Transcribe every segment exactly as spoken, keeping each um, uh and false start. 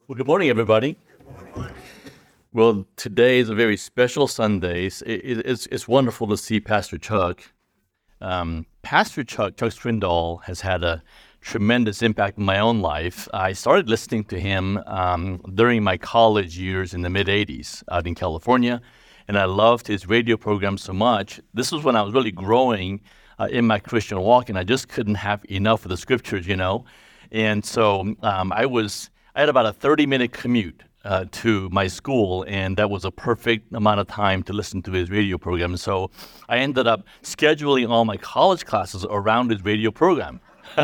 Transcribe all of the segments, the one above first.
Well, good morning, everybody. Well, today is a very special Sunday. It, it, it's, it's wonderful to see Pastor Chuck. Um, Pastor Chuck, Chuck Swindoll, has had a tremendous impact in my own life. I started listening to him um, during my college years in the mid-eighties out in California, and I loved his radio program so much. This was when I was really growing uh, in my Christian walk, and I just couldn't have enough of the scriptures, you know. And so um, I was... I had about a thirty-minute commute uh, to my school, and that was a perfect amount of time to listen to his radio program. So I ended up scheduling all my college classes around his radio program.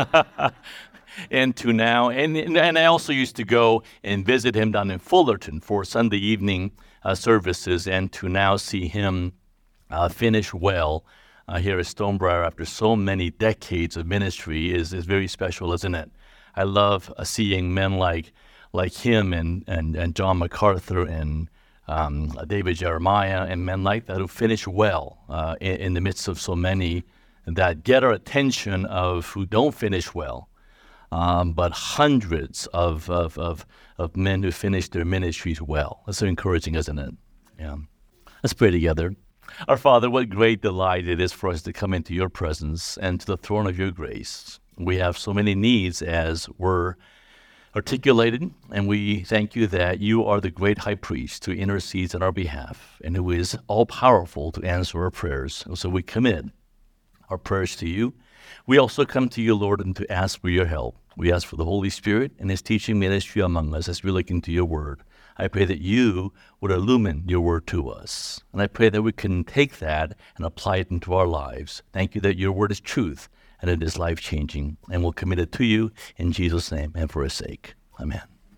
And to now, and, and I also used to go and visit him down in Fullerton for Sunday evening uh, services, and to now see him uh, finish well uh, here at Stonebriar after so many decades of ministry is, is very special, isn't it? I love uh, seeing men like like him and, and, and John MacArthur and um, David Jeremiah and men like that who finish well uh, in, in the midst of so many that get our attention of who don't finish well, um, but hundreds of, of, of, of men who finish their ministries well. That's so encouraging, isn't it? Yeah. Let's pray together. Our Father, what great delight it is for us to come into your presence and to the throne of your grace. We have so many needs as we're articulated, and we thank you that you are the great high priest who intercedes on our behalf and who is all-powerful to answer our prayers. And so we commit our prayers to you. We also come to you, Lord, and to ask for your help. We ask for the Holy Spirit and his teaching ministry among us as we look into your word. I pray that you would illumine your word to us. And I pray that we can take that and apply it into our lives. Thank you that your word is truth and it is life-changing, and we'll commit it to you in Jesus' name and for his sake. Amen.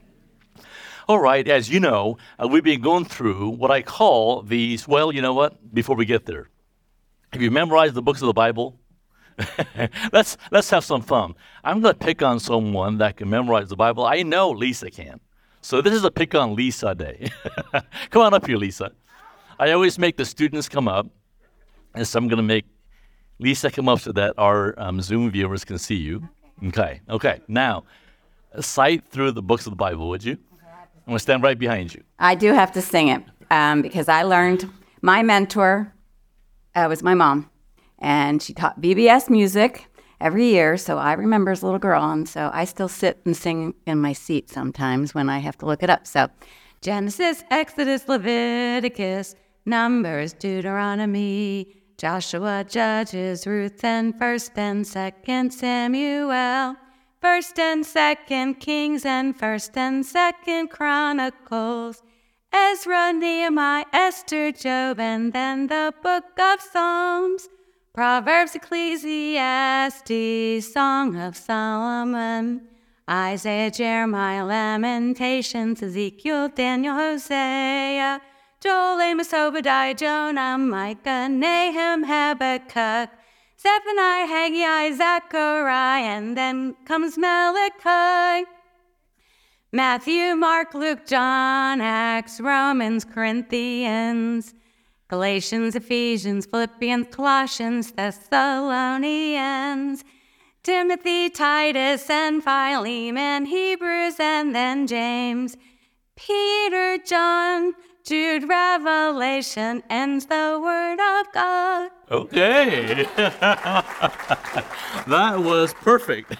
All right, as you know, uh, we've been going through what I call these, well, you know what, before we get there, have you memorized the books of the Bible? let's let's have some fun. I'm going to pick on someone that can memorize the Bible. I know Lisa can. So this is a pick on Lisa day. Come on up here, Lisa. I always make the students come up, and so I'm going to make Lisa, come up so that our um, Zoom viewers can see you. Okay. okay, okay. Now, cite through the books of the Bible, would you? I'm going to stand right behind you. I do have to sing it um, because I learned, my mentor uh, was my mom, and she taught V B S music every year, so I remember as a little girl, and so I still sit and sing in my seat sometimes when I have to look it up. So, Genesis, Exodus, Leviticus, Numbers, Deuteronomy, Joshua, Judges, Ruth, and First and Second Samuel, First and Second Kings, and First and Second Chronicles, Ezra, Nehemiah, Esther, Job, and then the Book of Psalms, Proverbs, Ecclesiastes, Song of Solomon, Isaiah, Jeremiah, Lamentations, Ezekiel, Daniel, Hosea, Joel, Amos, Obadiah, Jonah, Micah, Nahum, Habakkuk, Zephaniah, Haggai, Zechariah, and then comes Malachi. Matthew, Mark, Luke, John, Acts, Romans, Corinthians, Galatians, Ephesians, Philippians, Colossians, Thessalonians, Timothy, Titus, and Philemon, Hebrews, and then James, Peter, John, Jude, Revelation, ends the Word of God. Okay. That was perfect.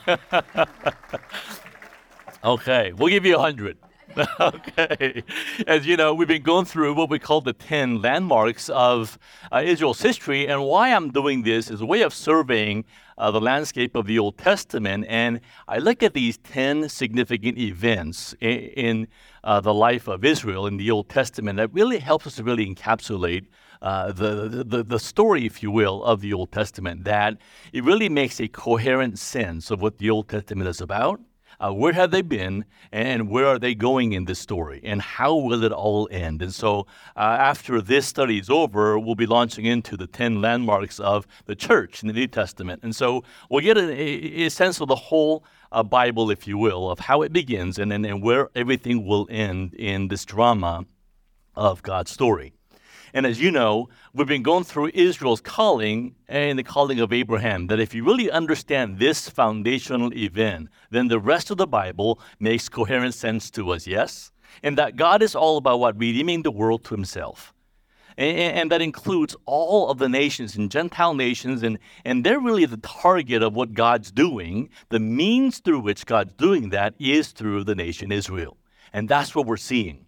Okay, we'll give you a hundred. Okay. As you know, we've been going through what we call the ten landmarks of uh, Israel's history, and why I'm doing this is a way of surveying uh, the landscape of the Old Testament, and I look at these ten significant events in, in uh, the life of Israel in the Old Testament that really helps us to really encapsulate uh, the, the, the story, if you will, of the Old Testament, that it really makes a coherent sense of what the Old Testament is about. Uh, where have they been, and where are they going in this story, and how will it all end? And so uh, after this study is over, we'll be launching into the ten landmarks of the church in the New Testament. And so we'll get a, a sense of the whole uh, Bible, if you will, of how it begins and, and, and where everything will end in this drama of God's story. And as you know, we've been going through Israel's calling and the calling of Abraham, that if you really understand this foundational event, then the rest of the Bible makes coherent sense to us, yes? And that God is all about what? Redeeming the world to himself. And, and that includes all of the nations and Gentile nations, and, and they're really the target of what God's doing. The means through which God's doing that is through the nation Israel. And that's what we're seeing.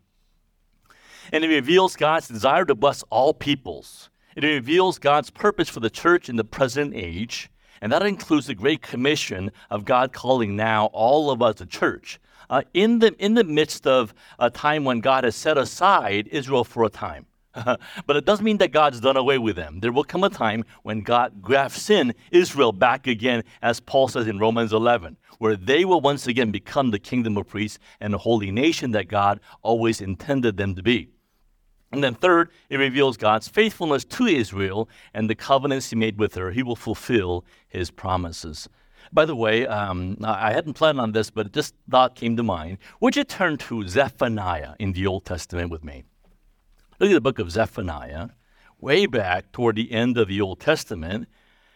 And it reveals God's desire to bless all peoples. It reveals God's purpose for the church in the present age. And that includes the Great Commission of God calling now all of us the church. Uh, in the in the midst of a time when God has set aside Israel for a time. But it doesn't mean that God's done away with them. There will come a time when God grafts in Israel back again, as Paul says in Romans eleven, where they will once again become the kingdom of priests and the holy nation that God always intended them to be. And then third, it reveals God's faithfulness to Israel and the covenants he made with her. He will fulfill his promises. By the way, um, I hadn't planned on this, but this thought came to mind. Would you turn to Zephaniah in the Old Testament with me? Look at the book of Zephaniah, way back toward the end of the Old Testament.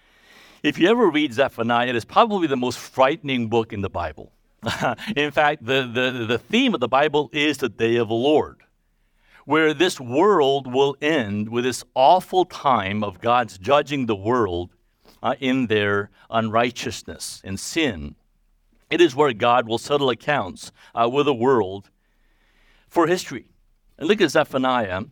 If you ever read Zephaniah, it is probably the most frightening book in the Bible. In fact, the, the, the theme of the Bible is the day of the Lord, where this world will end with this awful time of God's judging the world uh, in their unrighteousness and sin. It is where God will settle accounts uh, with the world for history. And look at Zephaniah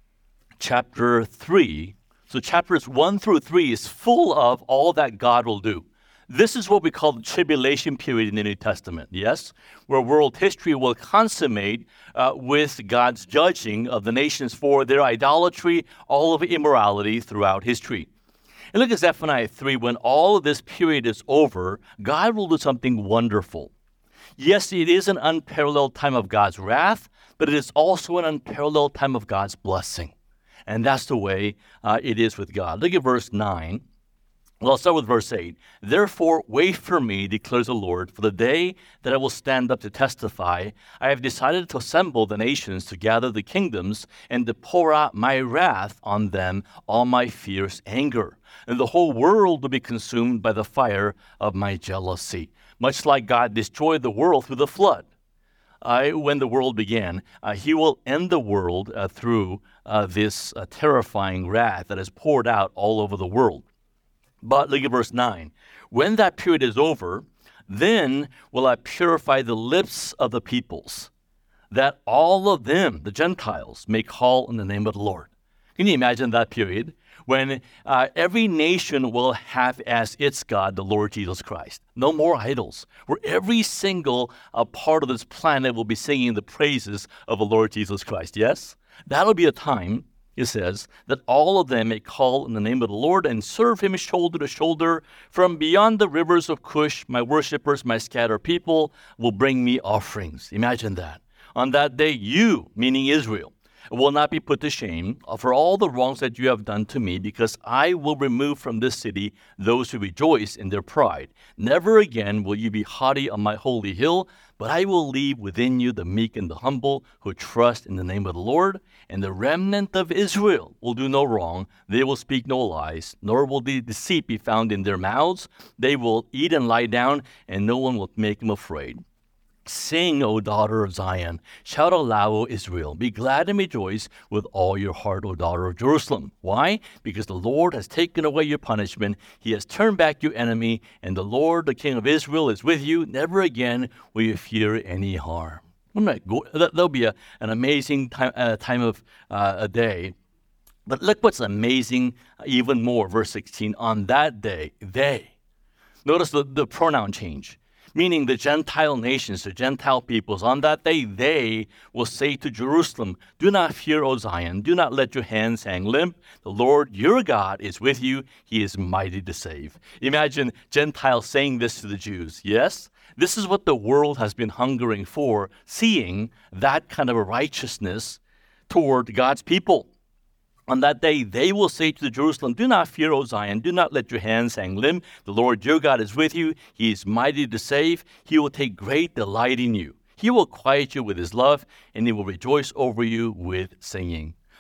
chapter three. So chapters one through three is full of all that God will do. This is what we call the tribulation period in the New Testament, yes? Where world history will consummate uh, with God's judging of the nations for their idolatry, all of immorality throughout history. And look at Zephaniah three. When all of this period is over, God will do something wonderful. Yes, it is an unparalleled time of God's wrath, but it is also an unparalleled time of God's blessing. And that's the way uh, it is with God. Look at verse nine. Well, I'll start with verse eight. Therefore, wait for me, declares the Lord, for the day that I will stand up to testify. I have decided to assemble the nations, to gather the kingdoms, and to pour out my wrath on them, all my fierce anger. And the whole world will be consumed by the fire of my jealousy. Much like God destroyed the world through the flood. Uh, when the world began, uh, he will end the world uh, through uh, this uh, terrifying wrath that is poured out all over the world. But look at verse nine. When that period is over, then will I purify the lips of the peoples, that all of them, the Gentiles, may call on the name of the Lord. Can you imagine that period? When uh, every nation will have as its God the Lord Jesus Christ. No more idols. Where every single uh, part of this planet will be singing the praises of the Lord Jesus Christ. Yes? That'll be a time, it says, that all of them may call in the name of the Lord and serve him shoulder to shoulder. From beyond the rivers of Cush, my worshipers, my scattered people, will bring me offerings. Imagine that. On that day, you, meaning Israel, will not be put to shame for all the wrongs that you have done to me, because I will remove from this city those who rejoice in their pride. Never again will you be haughty on my holy hill, but I will leave within you the meek and the humble who trust in the name of the Lord. And the remnant of Israel will do no wrong. They will speak no lies, nor will the deceit be found in their mouths. They will eat and lie down, and no one will make them afraid. Sing, O daughter of Zion. Shout aloud, O Israel. Be glad and rejoice with all your heart, O daughter of Jerusalem. Why? Because the Lord has taken away your punishment. He has turned back your enemy, and the Lord, the King of Israel, is with you. Never again will you fear any harm. That'll be a, an amazing time, uh, time of uh, a day. But look what's amazing even more. Verse sixteen, on that day, they. Notice the, the pronoun change. Meaning the Gentile nations, the Gentile peoples, on that day they will say to Jerusalem, do not fear, O Zion, do not let your hands hang limp. The Lord your God is with you. He is mighty to save. Imagine Gentiles saying this to the Jews. Yes, this is what the world has been hungering for, seeing that kind of a righteousness toward God's people. On that day, they will say to Jerusalem, do not fear, O Zion, do not let your hands hang limp. The Lord your God is with you. He is mighty to save. He will take great delight in you. He will quiet you with his love, and he will rejoice over you with singing.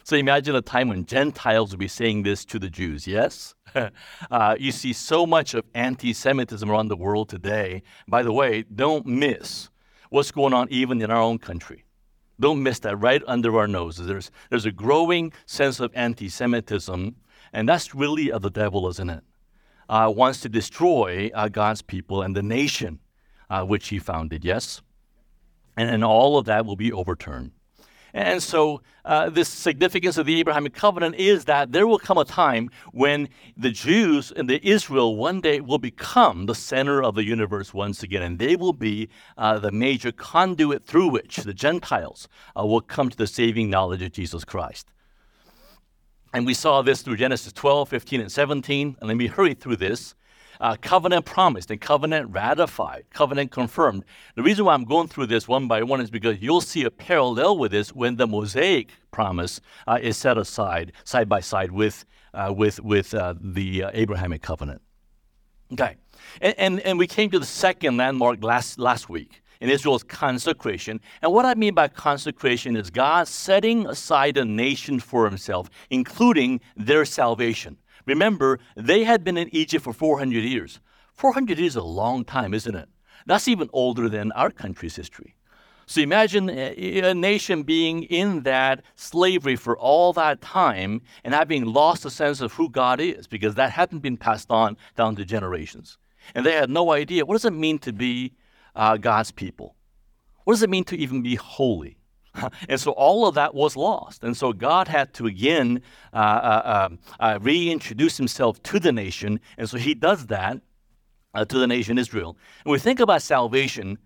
So imagine a time when Gentiles would be saying this to the Jews, yes? uh, you see so much of anti-Semitism around the world today. By the way, don't miss what's going on even in our own country. Don't miss that right under our noses. There's, there's a growing sense of anti-Semitism, and that's really of the devil, isn't it? Uh, wants to destroy uh, God's people and the nation uh, which he founded, yes? And, and all of that will be overturned. And so uh, the significance of the Abrahamic covenant is that there will come a time when the Jews and the Israel one day will become the center of the universe once again, and they will be uh, the major conduit through which the Gentiles uh, will come to the saving knowledge of Jesus Christ. And we saw this through Genesis twelve, fifteen, and seventeen. And let me hurry through this. Uh, covenant promised and covenant ratified, covenant confirmed. The reason why I'm going through this one by one is because you'll see a parallel with this when the Mosaic promise uh, is set aside, side by side with uh, with with uh, the uh, Abrahamic covenant. Okay, and, and and we came to the second landmark last last week in Israel's consecration. And what I mean by consecration is God setting aside a nation for himself, including their salvation. Remember, they had been in Egypt for four hundred years. four hundred years is a long time, isn't it? That's even older than our country's history. So imagine a, a nation being in that slavery for all that time and having lost a sense of who God is, because that hadn't been passed on down to generations. And they had no idea, what does it mean to be uh, God's people? What does it mean to even be holy? And so all of that was lost. And so God had to again uh, uh, uh, reintroduce himself to the nation. And so he does that uh, to the nation Israel. And we think about salvation.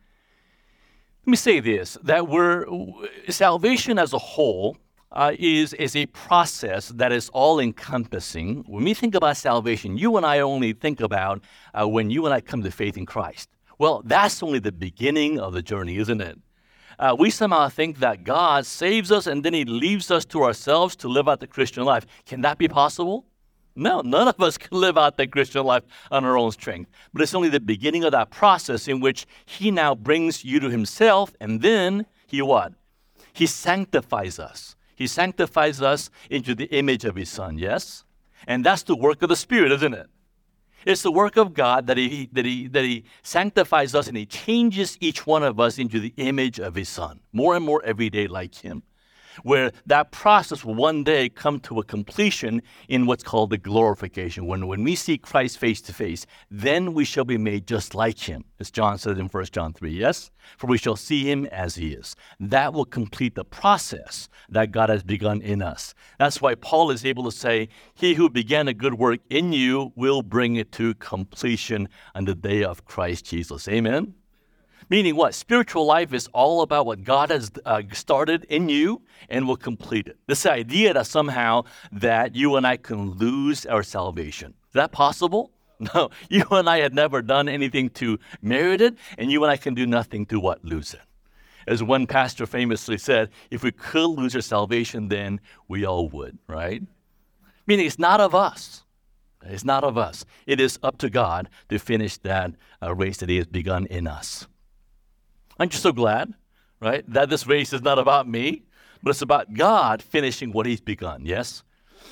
Let me say this, that we're, salvation as a whole uh, is, is a process that is all-encompassing. When we think about salvation, you and I only think about uh, when you and I come to faith in Christ. Well, that's only the beginning of the journey, isn't it? Uh, we somehow think that God saves us and then he leaves us to ourselves to live out the Christian life. Can that be possible? No, none of us can live out the Christian life on our own strength. But it's only the beginning of that process in which he now brings you to himself, and then he what? He sanctifies us. He sanctifies us into the image of his Son, yes? And that's the work of the Spirit, isn't it? It's the work of God that he, that he, that he sanctifies us and he changes each one of us into the image of his Son, more and more every day like him, where that process will one day come to a completion in what's called the glorification. When, when we see Christ face to face, then we shall be made just like him, as John says in First John three, yes? For we shall see him as he is. That will complete the process that God has begun in us. That's why Paul is able to say, he who began a good work in you will bring it to completion on the day of Christ Jesus. Amen? Meaning what? Spiritual life is all about what God has uh, started in you and will complete it. This idea that somehow that you and I can lose our salvation. Is that possible? No. You and I had never done anything to merit it, and you and I can do nothing to what? Lose it. As one pastor famously said, if we could lose our salvation, then we all would, right? Meaning it's not of us. It's not of us. It is up to God to finish that uh, race that he has begun in us. Aren't you so glad, right, that this race is not about me, but it's about God finishing what he's begun, yes?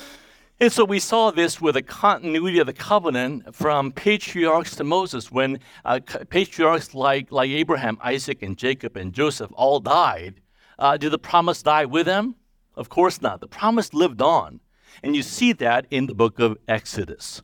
And so we saw this with the continuity of the covenant from patriarchs to Moses. When uh, patriarchs like, like Abraham, Isaac, and Jacob, and Joseph all died, uh, did the promise die with them? Of course not. The promise lived on. And you see that in the book of Exodus.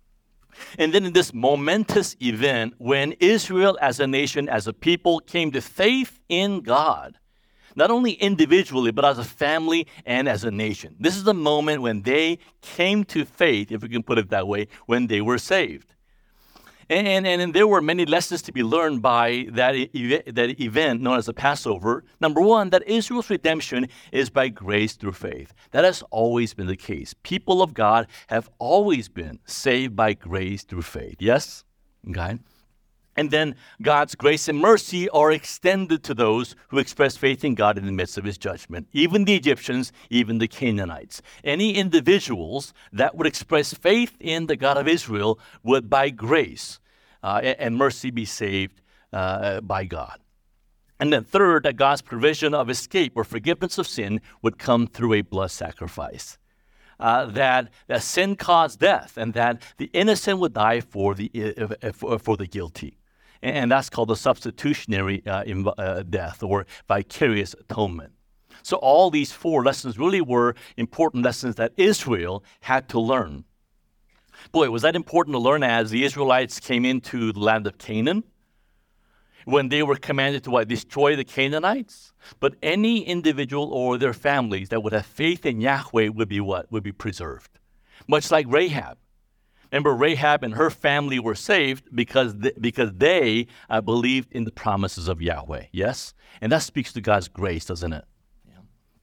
And then in this momentous event, when Israel as a nation, as a people, came to faith in God, not only individually, but as a family and as a nation. This is the moment when they came to faith, if we can put it that way, when they were saved. And, and, and there were many lessons to be learned by that, ev- that event known as the Passover. Number one, that Israel's redemption is by grace through faith. That has always been the case. People of God have always been saved by grace through faith. Yes? Okay. And then God's grace and mercy are extended to those who express faith in God in the midst of his judgment. Even the Egyptians, even the Canaanites. Any individuals that would express faith in the God of Israel would by grace uh, and mercy be saved uh, by God. And then third, that God's provision of escape or forgiveness of sin would come through a blood sacrifice. Uh, that, that sin caused death, and that the innocent would die for the uh, for, for the guilty. And that's called the substitutionary uh, inv- uh, death or vicarious atonement. So all these four lessons really were important lessons that Israel had to learn. Boy, was that important to learn as the Israelites came into the land of Canaan, when they were commanded to what? Destroy the Canaanites. But any individual or their families that would have faith in Yahweh would be what? Would be preserved. Much like Rahab. Remember, Rahab and her family were saved because they, because they uh, believed in the promises of Yahweh. Yes? And that speaks to God's grace, doesn't it? Yeah.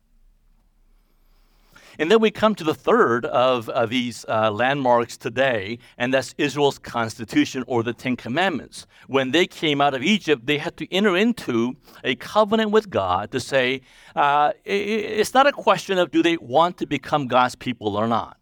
And then we come to the third of uh, these uh, landmarks today, and that's Israel's constitution or the Ten Commandments. When they came out of Egypt, they had to enter into a covenant with God to say, uh, it's not a question of do they want to become God's people or not.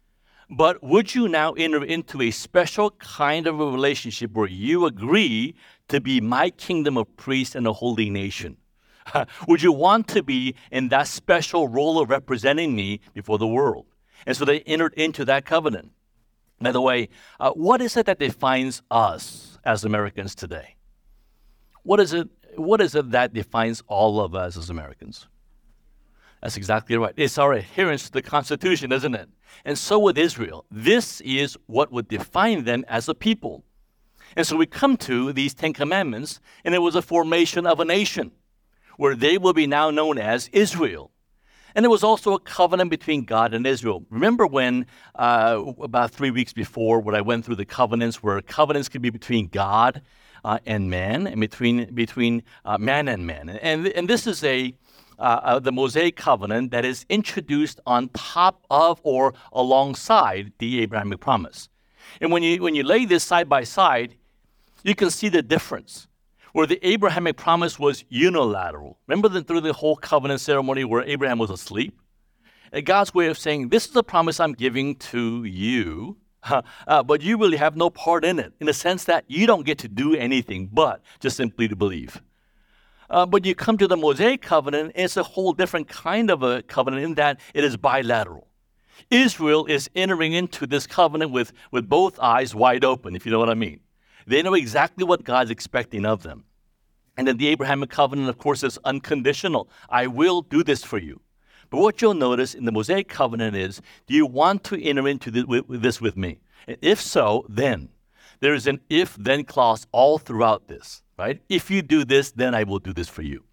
But would you now enter into a special kind of a relationship where you agree to be my kingdom of priests and a holy nation? Would you want to be in that special role of representing me before the world? And so they entered into that covenant. By the way, uh, what is it that defines us as Americans today? What is it, what is it that defines all of us as Americans? That's exactly right. It's our adherence to the Constitution, isn't it? And so with Israel, this is what would define them as a people. And so we come to these Ten Commandments, and it was a formation of a nation where they will be now known as Israel. And it was also a covenant between God and Israel. Remember when, uh, about three weeks before, when I went through the covenants, where covenants could be between God uh, and man, and between between uh, man and man. And, and this is a Uh, uh, the Mosaic covenant that is introduced on top of or alongside the Abrahamic promise. And when you when you lay this side by side, you can see the difference. Where the Abrahamic promise was unilateral. Remember the, through the whole covenant ceremony where Abraham was asleep? And God's way of saying, this is a promise I'm giving to you, uh, uh, but you really have no part in it, in the sense that you don't get to do anything but just simply to believe. Uh, but you come to the Mosaic covenant, and it's a whole different kind of a covenant in that it is bilateral. Israel is entering into this covenant with, with both eyes wide open, if you know what I mean. They know exactly what God's expecting of them. And then the Abrahamic covenant, of course, is unconditional. I will do this for you. But what you'll notice in the Mosaic covenant is, do you want to enter into this with, with, this with me? And if so, then. There is an if-then clause all throughout this. Right? If you do this, then I will do this for you.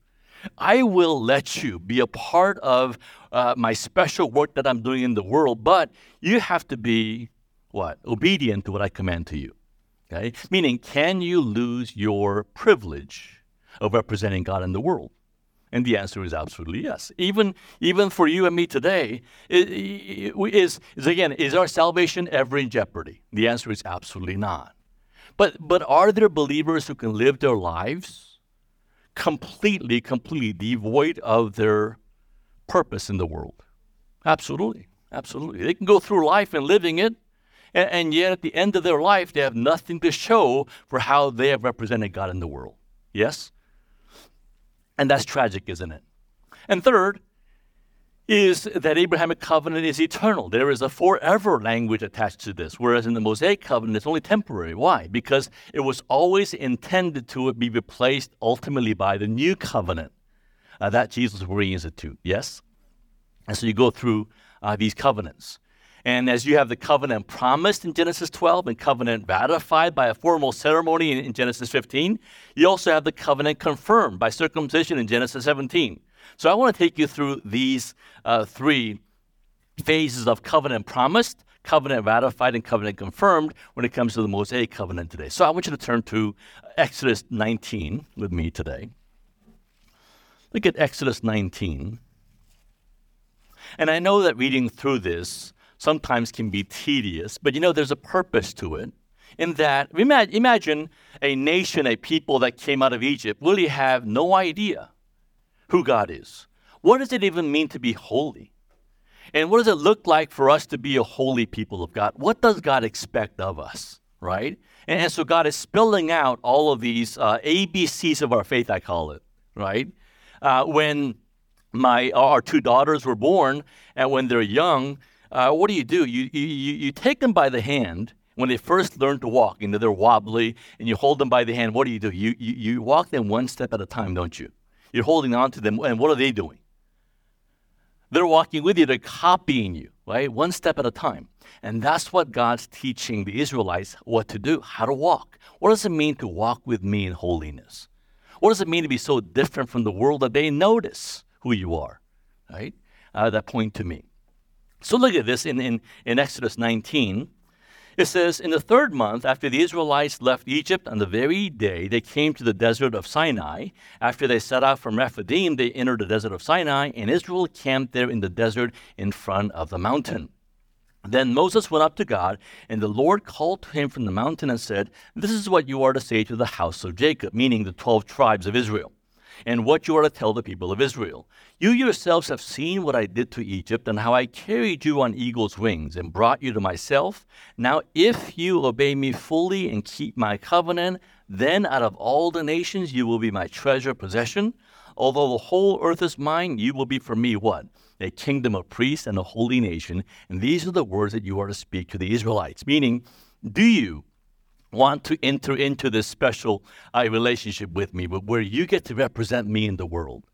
I will let you be a part of uh, my special work that I'm doing in the world, but you have to be, what? Obedient to what I command to you. Okay? Meaning, can you lose your privilege of representing God in the world? And the answer is absolutely yes. Even, even for you and me today, is, is again, is our salvation ever in jeopardy? The answer is absolutely not. But but are there believers who can live their lives completely, completely devoid of their purpose in the world? Absolutely, absolutely. They can go through life and living it, and, and yet at the end of their life, they have nothing to show for how they have represented God in the world. Yes? And that's tragic, isn't it? And third, is that Abrahamic covenant is eternal. There is a forever language attached to this, whereas in the Mosaic covenant, it's only temporary. Why? Because it was always intended to be replaced ultimately by the new covenant uh, that Jesus will reinstitute. Yes? And so you go through uh, these covenants. And as you have the covenant promised in Genesis twelve and covenant ratified by a formal ceremony in, in Genesis fifteen, you also have the covenant confirmed by circumcision in Genesis seventeen. So I want to take you through these uh, three phases of covenant promised, covenant ratified, and covenant confirmed when it comes to the Mosaic covenant today. So I want you to turn to Exodus nineteen with me today. Look at Exodus nineteen. And I know that reading through this sometimes can be tedious, but you know, there's a purpose to it. In that, imagine a nation, a people that came out of Egypt really have no idea who God is. What does it even mean to be holy? And what does it look like for us to be a holy people of God? What does God expect of us, right? And, and so God is spelling out all of these uh, A B Cs of our faith, I call it, right? Uh, when my our two daughters were born, and when they're young, uh, what do you do? You, you you take them by the hand when they first learn to walk. You know, they're wobbly, and you hold them by the hand. What do you do? You you, you walk them one step at a time, don't you? You're holding on to them, and what are they doing? They're walking with you. They're copying you, right? One step at a time. And that's what God's teaching the Israelites what to do, how to walk. What does it mean to walk with me in holiness? What does it mean to be so different from the world that they notice who you are, right? Uh, that point to me. So look at this in, in, in Exodus nineteen. It says, in the third month, after the Israelites left Egypt, on the very day they came to the desert of Sinai. After they set out from Rephidim, they entered the desert of Sinai, and Israel camped there in the desert in front of the mountain. Then Moses went up to God, and the Lord called to him from the mountain and said, this is what you are to say to the house of Jacob, meaning the twelve tribes of Israel, and what you are to tell the people of Israel. You yourselves have seen what I did to Egypt, and how I carried you on eagle's wings and brought you to myself. Now if you obey me fully and keep my covenant, then out of all the nations you will be my treasure possession. Although the whole earth is mine, you will be for me what? A kingdom of priests and a holy nation. And these are the words that you are to speak to the Israelites. Meaning, do you want to enter into this special uh, relationship with me where you get to represent me in the world?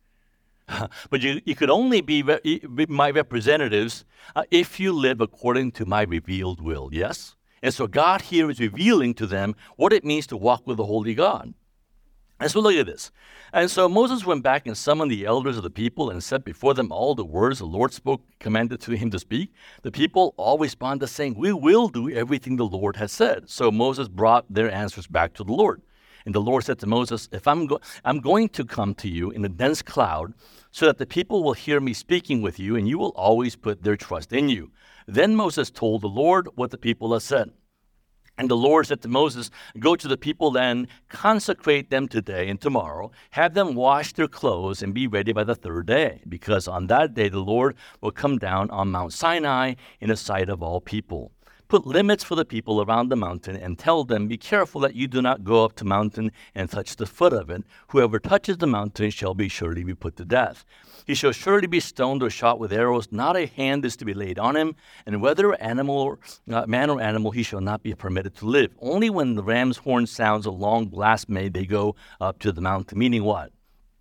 But you, you could only be re- my representatives uh, if you live according to my revealed will, yes? And so God here is revealing to them what it means to walk with the holy God. And so look at this. And so Moses went back and summoned the elders of the people and set before them all the words the Lord spoke, commanded to him to speak. The people all responded saying, we will do everything the Lord has said. So Moses brought their answers back to the Lord. And the Lord said to Moses, if I'm, go- I'm going to come to you in a dense cloud so that the people will hear me speaking with you, and you will always put their trust in you. Then Moses told the Lord what the people had said. And the Lord said to Moses, go to the people then, consecrate them today and tomorrow, have them wash their clothes and be ready by the third day, because on that day the Lord will come down on Mount Sinai in the sight of all people. Put limits for the people around the mountain and tell them, be careful that you do not go up to the mountain and touch the foot of it. Whoever touches the mountain shall be surely be put to death. He shall surely be stoned or shot with arrows. Not a hand is to be laid on him. And whether animal or, uh, man or animal, he shall not be permitted to live. Only when the ram's horn sounds a long blast may they go up to the mountain. Meaning what?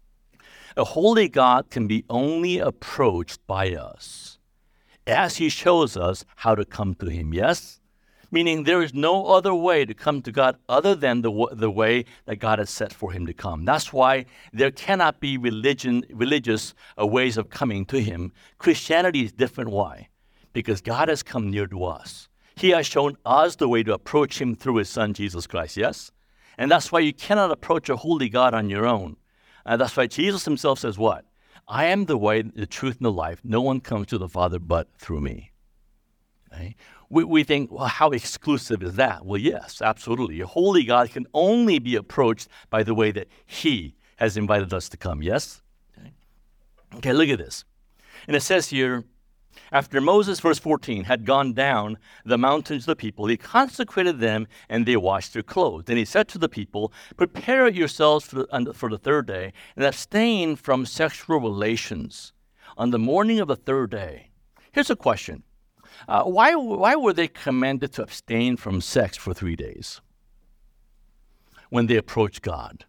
A holy God can be only approached by us as he shows us how to come to him, yes? Meaning there is no other way to come to God other than the, w- the way that God has set for him to come. That's why there cannot be religion, religious uh, ways of coming to him. Christianity is different. Why? Because God has come near to us. He has shown us the way to approach him through his son, Jesus Christ, yes? And that's why you cannot approach a holy God on your own. And that's why Jesus himself says what? I am the way, the truth, and the life. No one comes to the Father but through me. Okay? We, we think, well, how exclusive is that? Well, yes, absolutely. A holy God can only be approached by the way that he has invited us to come, yes? Okay, okay, look at this. And it says here, after Moses, verse fourteen, had gone down the mountains of the people, he consecrated them and they washed their clothes. Then he said to the people, prepare yourselves for the, for the third day and abstain from sexual relations on the morning of the third day. Here's a question. Uh, why, why were they commanded to abstain from sex for three days when they approached God?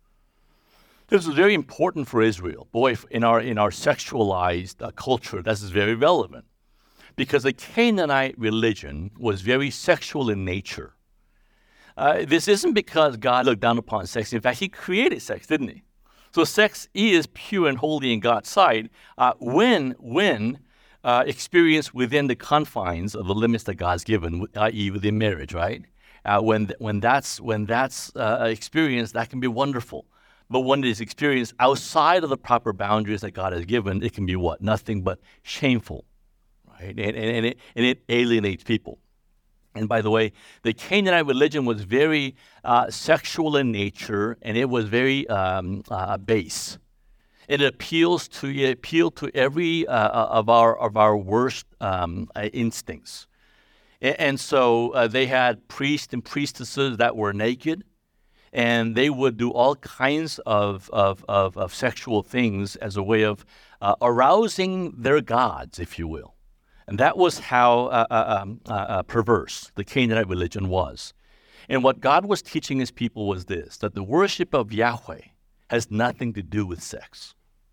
This is very important for Israel. Boy, in our in our sexualized uh, culture, this is very relevant because the Canaanite religion was very sexual in nature. Uh, this isn't because God looked down upon sex. In fact, he created sex, didn't he? So sex is pure and holy in God's sight uh, when, when uh, experienced within the confines of the limits that God's given, that is within marriage, right? Uh, when, when that's, when that's uh, experienced, that can be wonderful. But when it is experienced outside of the proper boundaries that God has given, it can be what? Nothing but shameful, right? And, and, and, it, and it alienates people. And by the way, the Canaanite religion was very uh, sexual in nature, and it was very um, uh, base. It appeals to it appealed to every uh, of our of our worst um, uh, instincts. And, and so uh, they had priests and priestesses that were naked. and they would do all kinds of, of, of, of sexual things as a way of uh, arousing their gods, if you will. And that was how uh, uh, um, uh, uh, perverse the Canaanite religion was. And what God was teaching his people was this, that the worship of Yahweh has nothing to do with sex.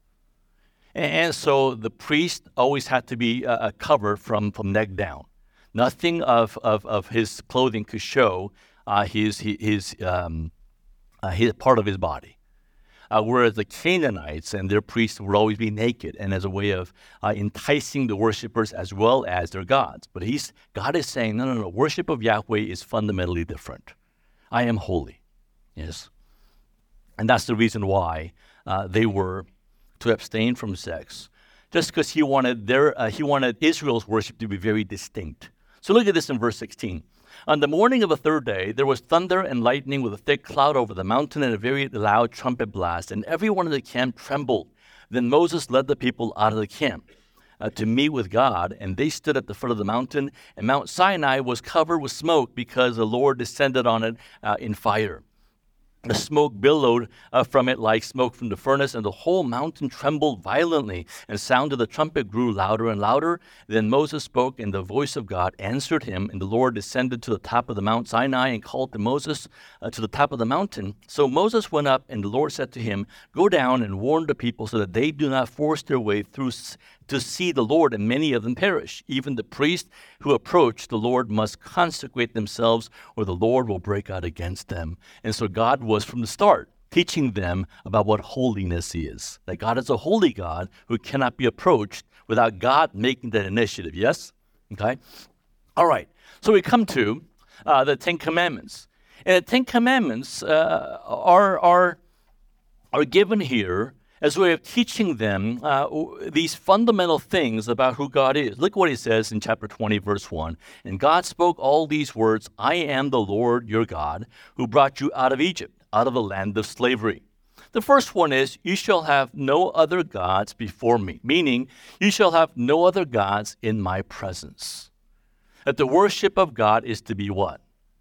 And so the priest always had to be uh, covered from, from neck down. Nothing of, of, of his clothing could show uh, his, his, um, uh, his part of his body. Uh, whereas the Canaanites and their priests would always be naked, and as a way of uh, enticing the worshipers as well as their gods. But he's, God is saying, no, no, no, worship of Yahweh is fundamentally different. I am holy, yes. And that's the reason why uh, they were to abstain from sex, just because he wanted their, uh, he wanted Israel's worship to be very distinct. So look at this in verse sixteen. On the morning of the third day, there was thunder and lightning with a thick cloud over the mountain and a very loud trumpet blast, and everyone in the camp trembled. Then Moses led the people out of the camp uh, to meet with God, and they stood at the foot of the mountain, and Mount Sinai was covered with smoke because the Lord descended on it uh, in fire. The smoke billowed uh, from it like smoke from the furnace, and the whole mountain trembled violently, and sound of the trumpet grew louder and louder. Then Moses spoke, and the voice of God answered him, and the Lord descended to the top of the Mount Sinai and called to Moses uh, to the top of the mountain. So Moses went up, and the Lord said to him, "Go down and warn the people so that they do not force their way through s- to see the Lord, and many of them perish. Even the priests who approach the Lord must consecrate themselves, or the Lord will break out against them." And so God was from the start teaching them about what holiness is, that God is a holy God who cannot be approached without God making that initiative. Yes? Okay? All right. So we come to uh, the Ten Commandments. And the Ten Commandments uh, are, are, are given here as a way of teaching them uh, these fundamental things about who God is. Look what he says in chapter twenty, verse one. "And God spoke all these words, I am the Lord your God, who brought you out of Egypt, out of the land of slavery." The first one is, you shall have no other gods before me, meaning you shall have no other gods in my presence. That the worship of God is to be what?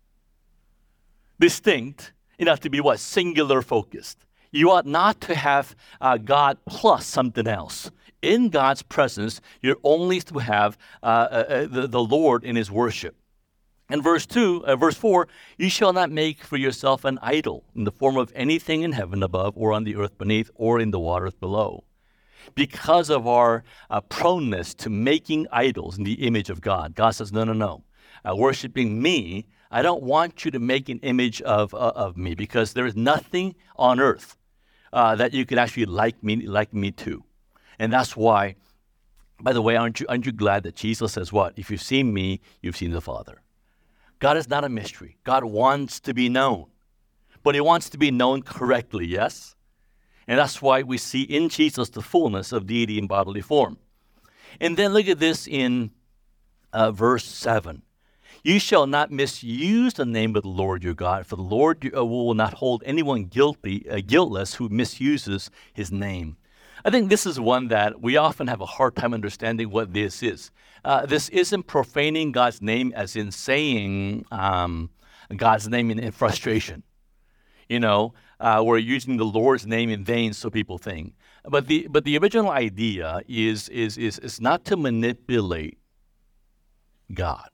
Distinct, enough to be what? Singular focused. You ought not to have uh, God plus something else. In God's presence, you're only to have uh, uh, the, the Lord in his worship. And verse two, uh, verse four, "You shall not make for yourself an idol in the form of anything in heaven above, or on the earth beneath, or in the waters below." Because of our uh, proneness to making idols in the image of God, God says, no, no, no. Uh, worshiping me, I don't want you to make an image of, uh, of me, because there is nothing on earth Uh, that you could actually like me, like me too. And that's why, by the way, aren't you, aren't you glad that Jesus says what? If you've seen me, you've seen the Father. God is not a mystery. God wants to be known, but he wants to be known correctly, yes? And that's why we see in Jesus the fullness of deity in bodily form. And then look at this in uh, verse seven. "You shall not misuse the name of the Lord your God, for the Lord uh, will not hold anyone guilty, uh, guiltless who misuses his name." I think this is one that we often have a hard time understanding what this is. Uh, this isn't profaning God's name as in saying um, God's name in, in frustration. You know, uh, we're using the Lord's name in vain, so people think. But the but the original idea is is is is not to manipulate God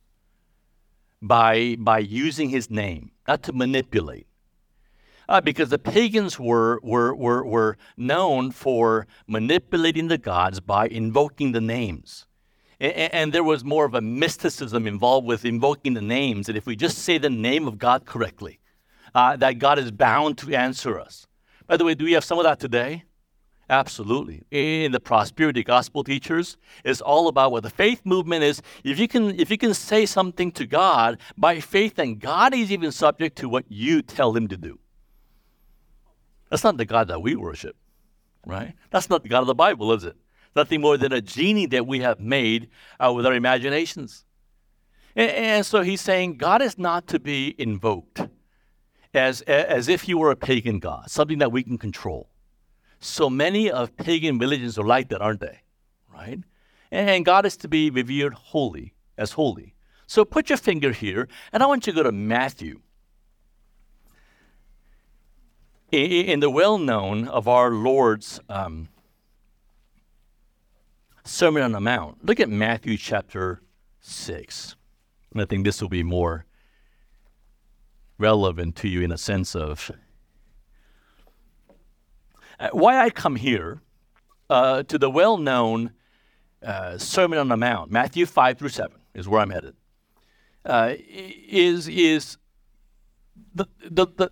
by by using his name, not to manipulate. Uh, because the pagans were, were, were, were known for manipulating the gods by invoking the names. And, and there was more of a mysticism involved with invoking the names, that if we just say the name of God correctly, uh, that God is bound to answer us. By the way, do we have some of that today? Absolutely. In the prosperity gospel teachers, it's all about what the faith movement is. If you can, if you can say something to God by faith, then God is even subject to what you tell him to do. That's not the God that we worship, right? That's not the God of the Bible, is it? Nothing more than a genie that we have made uh, with our imaginations. And, and so he's saying God is not to be invoked as, as if he were a pagan God, something that we can control. So many of pagan religions are like that, aren't they? Right? And God is to be revered holy, as holy. So put your finger here, and I want you to go to Matthew. In, in the well-known of our Lord's um, Sermon on the Mount, look at Matthew chapter six. And I think this will be more relevant to you in a sense of uh, why I come here uh, to the well-known uh, Sermon on the Mount, Matthew five through seven is where I'm headed, uh, is, is the, the, the,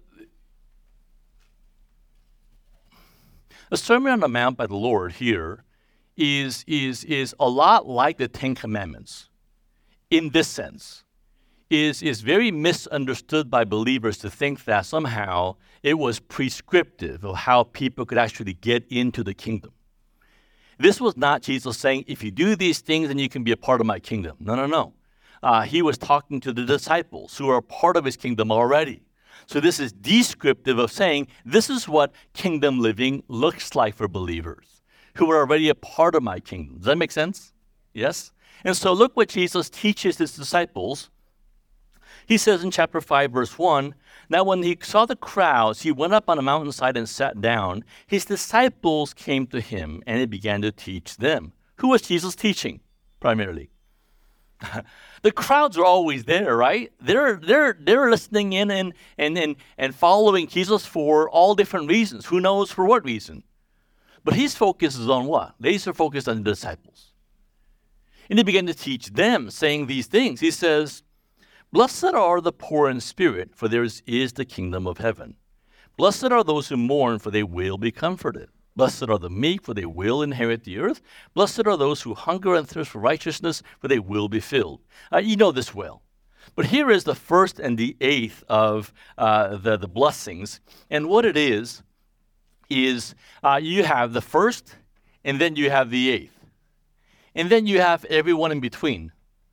the Sermon on the Mount by the Lord here is, is, is a lot like the Ten Commandments in this sense. Is, is very misunderstood by believers to think that somehow it was prescriptive of how people could actually get into the kingdom. This was not Jesus saying, if you do these things, then you can be a part of my kingdom. No, no, no. Uh, he was talking to the disciples who are a part of his kingdom already. So this is descriptive of saying, this is what kingdom living looks like for believers who are already a part of my kingdom. Does that make sense? Yes? And so look what Jesus teaches his disciples. He says in chapter five, verse one, now when he saw the crowds, he went up on a mountainside and sat down. His disciples came to him, and he began to teach them. Who was Jesus teaching, primarily? The crowds are always there, right? They're, they're, they're listening in and, and, and, and following Jesus for all different reasons. Who knows for what reason? But his focus is on what? Laser focused on the disciples. And he began to teach them, saying these things. He says, blessed are the poor in spirit, for theirs is the kingdom of heaven. Blessed are those who mourn, for they will be comforted. Blessed are the meek, for they will inherit the earth. Blessed are those who hunger and thirst for righteousness, for they will be filled. Uh, you know this well. But here is the first and the eighth of uh, the, the blessings. And what it is, is uh, you have the first, and then you have the eighth. And then you have everyone in between.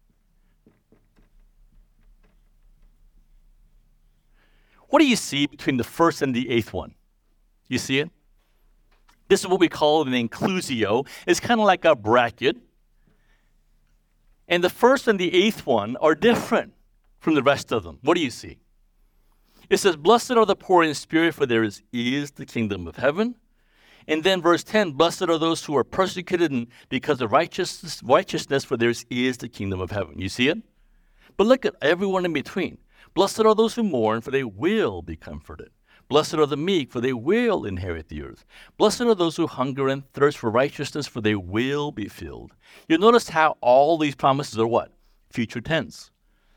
What do you see between the first and the eighth one? You see it? This is what we call an inclusio. It's kind of like a bracket. And the first and the eighth one are different from the rest of them. What do you see? It says, blessed are the poor in spirit, for theirs is the kingdom of heaven. And then verse ten, blessed are those who are persecuted because of righteousness, righteousness, for theirs is the kingdom of heaven. You see it? But look at everyone in between. Blessed are those who mourn, for they will be comforted. Blessed are the meek, for they will inherit the earth. Blessed are those who hunger and thirst for righteousness, for they will be filled. You notice how all these promises are what? Future tense.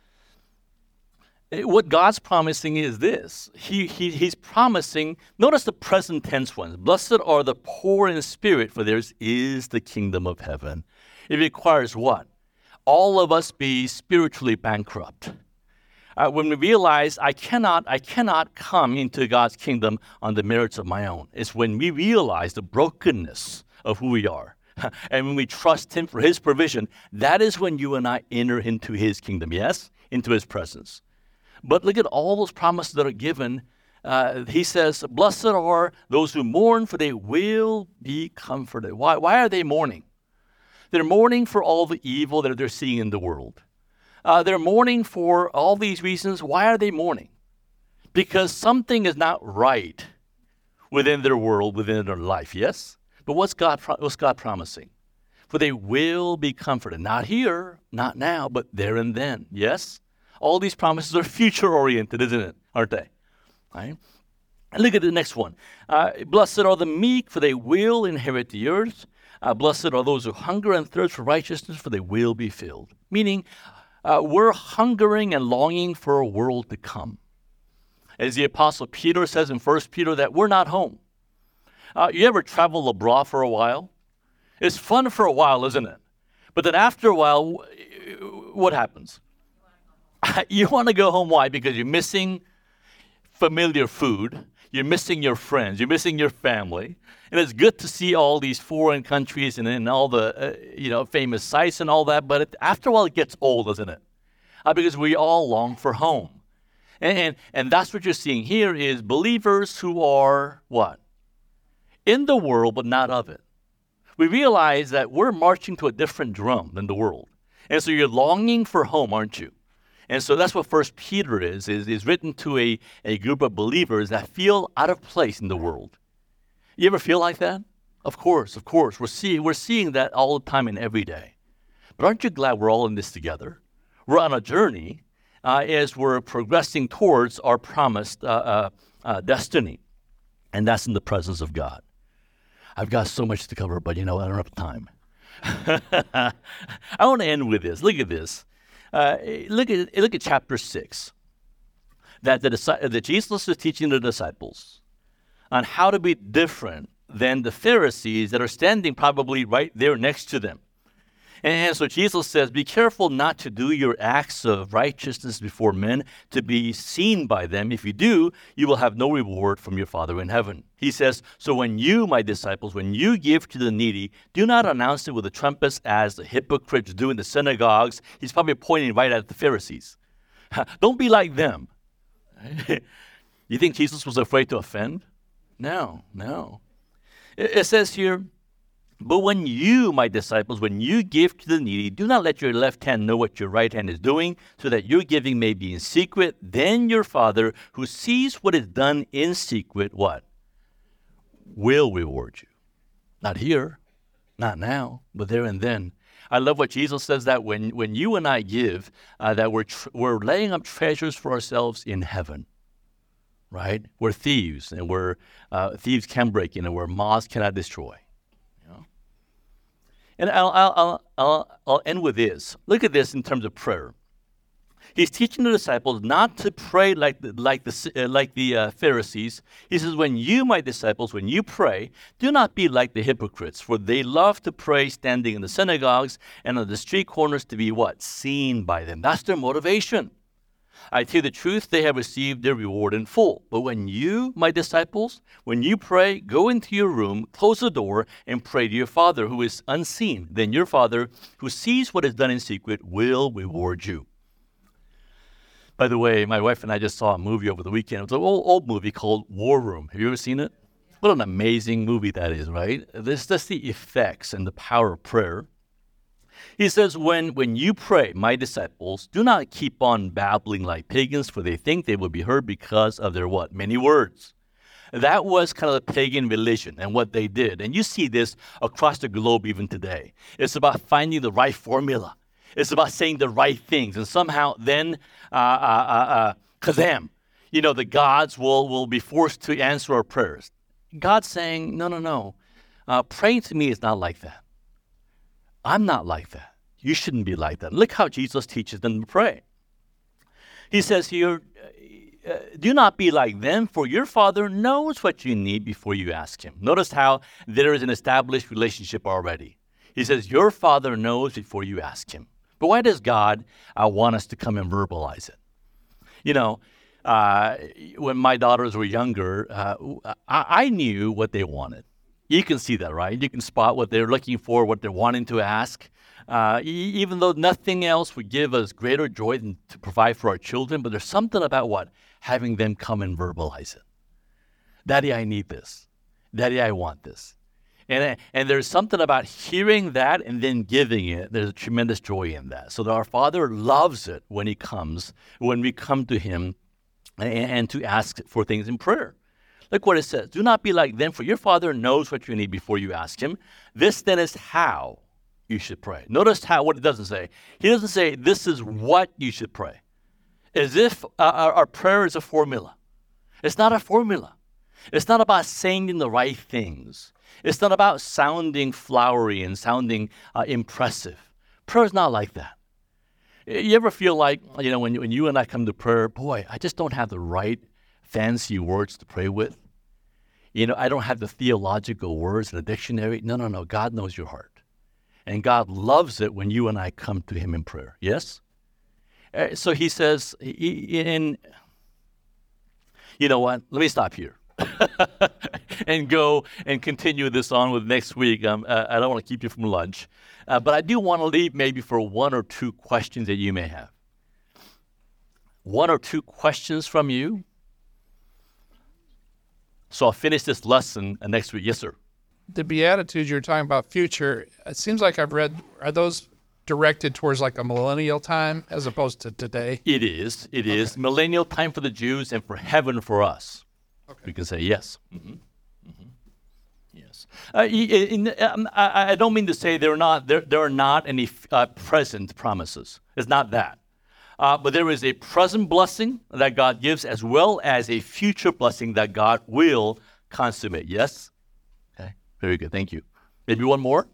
What God's promising is this. He, he, he's promising, notice the present tense ones. Blessed are the poor in spirit, for theirs is the kingdom of heaven. It requires what? All of us be spiritually bankrupt. Uh, when we realize I cannot, I cannot come into God's kingdom on the merits of my own. It's when we realize the brokenness of who we are. And when we trust him for his provision, that is when you and I enter into his kingdom, yes? Into his presence. But look at all those promises that are given. Uh, he says, blessed are those who mourn, for they will be comforted. Why, why are they mourning? They're mourning for all the evil that they're seeing in the world. Uh, they're mourning for all these reasons. Why are they mourning? Because something is not right within their world, within their life, yes? But what's God, what's God promising? For they will be comforted. Not here, not now, but there and then, yes? All these promises are future-oriented, isn't it? Aren't they? Right? And look at the next one. Uh, Blessed are the meek, for they will inherit the earth. Uh, blessed are those who hunger and thirst for righteousness, for they will be filled. Meaning, uh, we're hungering and longing for a world to come. As the Apostle Peter says in First Peter, that we're not home. Uh, you ever travel abroad for a while? It's fun for a while, isn't it? But then after a while, what happens? You want to go home. Why? Because you're missing familiar food. You're missing your friends. You're missing your family. And it's good to see all these foreign countries and, and all the uh, you know famous sites and all that. But it, after a while, it gets old, doesn't it? Uh, because we all long for home. And, and, and that's what you're seeing here is believers who are what? In the world, but not of it. We realize that we're marching to a different drum than the world. And so you're longing for home, aren't you? And so that's what First Peter is, is, is written to a, a group of believers that feel out of place in the world. You ever feel like that? Of course, of course. We're seeing, we're seeing that all the time and every day. But aren't you glad we're all in this together? We're on a journey uh, as we're progressing towards our promised uh, uh, uh, destiny. And that's in the presence of God. I've got so much to cover, but you know, I don't have time. I want to end with this. Look at this. Uh, look at look at chapter six. That the that Jesus is teaching the disciples on how to be different than the Pharisees that are standing probably right there next to them. And so Jesus says, be careful not to do your acts of righteousness before men to be seen by them. If you do, you will have no reward from your Father in heaven. He says, so when you, my disciples, when you give to the needy, do not announce it with the trumpets as the hypocrites do in the synagogues. He's probably pointing right at the Pharisees. Don't be like them. You think Jesus was afraid to offend? No, no. It, it says here, but when you, my disciples, when you give to the needy, do not let your left hand know what your right hand is doing, so that your giving may be in secret. Then your Father, who sees what is done in secret, what? Will reward you. Not here, not now, but there and then. I love what Jesus says, that when, when you and I give, uh, that we're, tr- we're laying up treasures for ourselves in heaven, right? We're thieves, and we're, uh, thieves can break in, and where moths cannot destroy. And I'll, I'll, I'll, I'll end with this. Look at this in terms of prayer. He's teaching the disciples not to pray like the, like the, uh, like the uh, Pharisees. He says, when you, my disciples, when you pray, do not be like the hypocrites, for they love to pray standing in the synagogues and on the street corners to be what? Seen by them. That's their motivation. I tell you the truth, they have received their reward in full. But when you, my disciples, when you pray, go into your room, close the door, and pray to your Father who is unseen. Then your Father, who sees what is done in secret, will reward you. By the way, my wife and I just saw a movie over the weekend. It was an old, old movie called War Room. Have you ever seen it? What an amazing movie that is, right? This is just the effects and the power of prayer. He says, when, when you pray, my disciples, do not keep on babbling like pagans, for they think they will be heard because of their what? Many words. That was kind of the pagan religion and what they did. And you see this across the globe even today. It's about finding the right formula. It's about saying the right things. And somehow then, uh, uh, uh, uh, kazam, you know, the gods will, will be forced to answer our prayers. God's saying, no, no, no. Uh, praying to me is not like that. I'm not like that. You shouldn't be like that. Look how Jesus teaches them to pray. He says here, uh, do not be like them, for your Father knows what you need before you ask him. Notice how there is an established relationship already. He says, your Father knows before you ask him. But why does God uh, want us to come and verbalize it? You know, uh, when my daughters were younger, uh, I, I knew what they wanted. You can see that, right? You can spot what they're looking for, what they're wanting to ask. Uh, e- even though nothing else would give us greater joy than to provide for our children, but there's something about what? Having them come and verbalize it. Daddy, I need this. Daddy, I want this. And, and there's something about hearing that and then giving it. There's a tremendous joy in that. So that our Father loves it when he comes, when we come to him and, and to ask for things in prayer. Look what it says. Do not be like them, for your Father knows what you need before you ask him. This then is how you should pray. Notice how what it doesn't say. He doesn't say this is what you should pray. As if uh, our, our prayer is a formula. It's not a formula. It's not about saying the right things. It's not about sounding flowery and sounding uh, impressive. Prayer is not like that. You ever feel like, you know, when, when you and I come to prayer, boy, I just don't have the right fancy words to pray with. You know, I don't have the theological words in a dictionary. No, no, no. God knows your heart. And God loves it when you and I come to him in prayer. Yes? Uh, so he says, in, you know what? Let me stop here and go and continue this on with next week. Um, uh, I don't want to keep you from lunch. Uh, but I do want to leave maybe for one or two questions that you may have. One or two questions from you. So I'll finish this lesson uh, next week. Yes, sir. The Beatitudes you're talking about future, it seems like I've read, are those directed towards like a millennial time as opposed to today? It is. It Okay. is millennial time for the Jews and for heaven for us. Okay. We can say yes. Mm-hmm. Mm-hmm. Yes. Uh, in, in, um, I, I don't mean to say there are not there there are not any uh, present promises. It's not that. Uh, but there is a present blessing that God gives as well as a future blessing that God will consummate. Yes? Okay. Very good. Thank you. Maybe one more?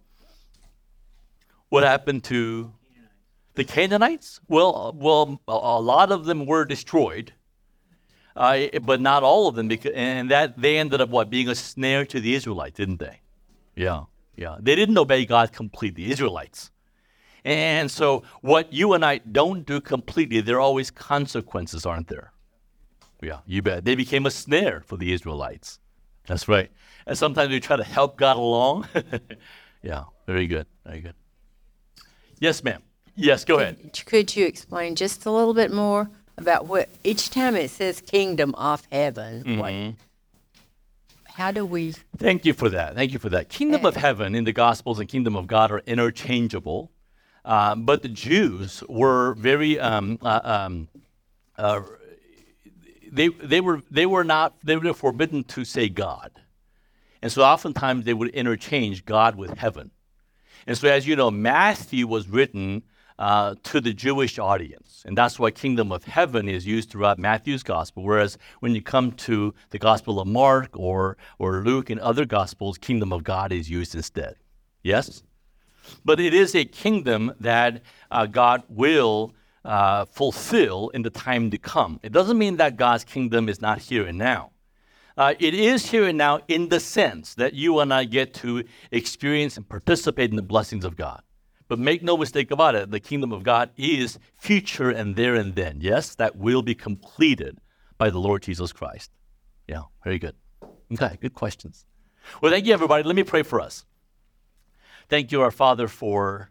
What happened to the Canaanites? Well, well, a lot of them were destroyed, uh, but not all of them. Because, and that they ended up what being a snare to the Israelites, didn't they? Yeah, yeah. They didn't obey God completely, the Israelites. And so, what you and I don't do completely, there are always consequences, aren't there? Yeah, you bet. They became a snare for the Israelites. That's right. And sometimes we try to help God along. Yeah, very good, very good. Yes, ma'am. Yes, go ahead. Could you explain just a little bit more about what each time it says kingdom of heaven, Mm-hmm. what, how do we? Thank you for that. Thank you for that. Kingdom of heaven in the Gospels and kingdom of God are interchangeable, uh, but the Jews were very um, uh, um, uh, they they were they were not they were forbidden to say God, and so oftentimes they would interchange God with heaven. And so, as you know, Matthew was written uh, to the Jewish audience, and that's why kingdom of heaven is used throughout Matthew's gospel, whereas when you come to the Gospel of Mark or, or Luke and other gospels, kingdom of God is used instead. Yes? But it is a kingdom that uh, God will uh, fulfill in the time to come. It doesn't mean that God's kingdom is not here and now. Uh, it is here and now in the sense that you and I get to experience and participate in the blessings of God. But make no mistake about it, the kingdom of God is future and there and then. Yes, that will be completed by the Lord Jesus Christ. Yeah, very good. Okay, good questions. Well, thank you, everybody. Let me pray for us. Thank you, our Father, for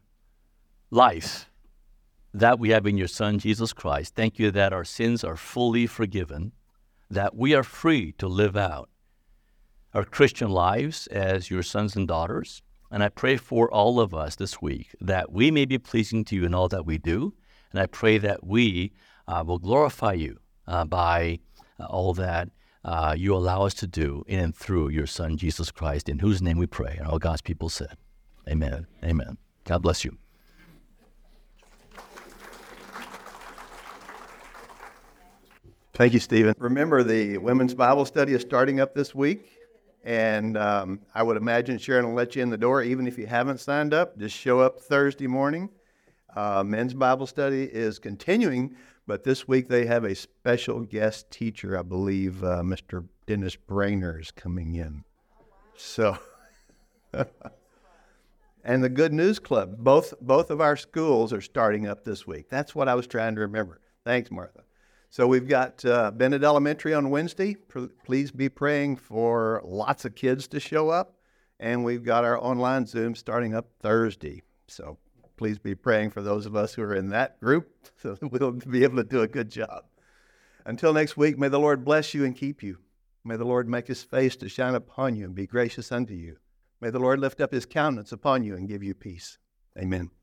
life that we have in your Son, Jesus Christ. Thank you that our sins are fully forgiven, that we are free to live out our Christian lives as your sons and daughters. And I pray for all of us this week that we may be pleasing to you in all that we do. And I pray that we uh, will glorify you uh, by uh, all that uh, you allow us to do in and through your Son, Jesus Christ, in whose name we pray. And all God's people said, amen. Amen. God bless you. Thank you, Stephen. Remember, the women's Bible study is starting up this week, and um, I would imagine Sharon will let you in the door, even if you haven't signed up. Just show up Thursday morning. Uh, men's Bible study is continuing, but this week they have a special guest teacher. I believe uh, Mister Dennis Brainer is coming in. So, and the Good News Club, both both of our schools are starting up this week. That's what I was trying to remember. Thanks, Martha. So we've got uh, Bennett Elementary on Wednesday. Please be praying for lots of kids to show up. And we've got our online Zoom starting up Thursday. So please be praying for those of us who are in that group so that we'll be able to do a good job. Until next week, may the Lord bless you and keep you. May the Lord make his face to shine upon you and be gracious unto you. May the Lord lift up his countenance upon you and give you peace. Amen.